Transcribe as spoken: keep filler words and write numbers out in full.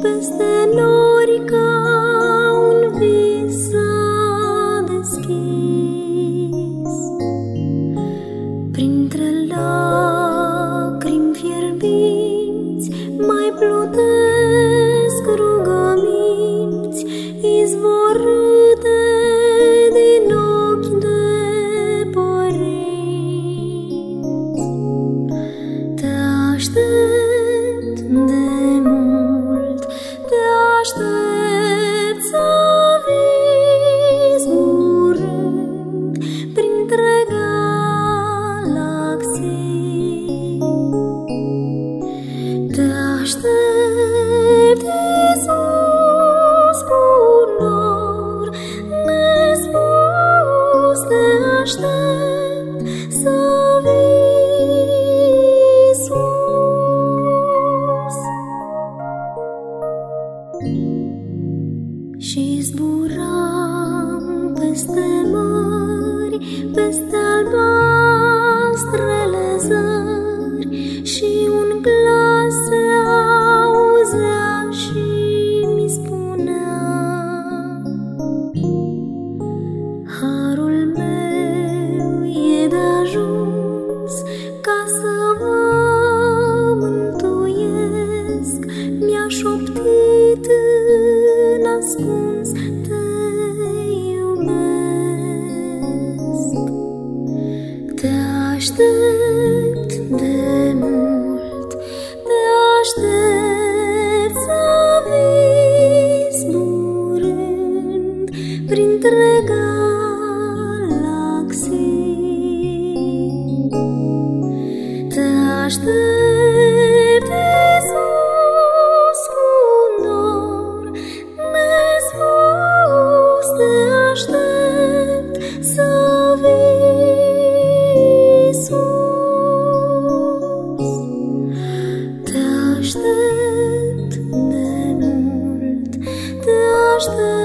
peste nori ca un vis s-a deschis. Printre lacrimi fierbinți mai plutesc rugăminți izvorâte din ochi de părinți. Te aștept de mult, te aștept să vii zburând printre galaxii. Te aștept, Iisus, cu nor nespus, te aștept să vii sus. Și zburam peste mări, peste albastrele zări, și un glas se auzea și mi spunea: harul meu e de ajuns ca să vă mântuiesc. Mi-a șoptit în ascuns: te iubesc. Te aștept de mult, te aștept să vii zburând printre galaxii. Te aștept, Iisus, cu nor nespus, te aștept să vii sus. Te aștept de mult, te aștept.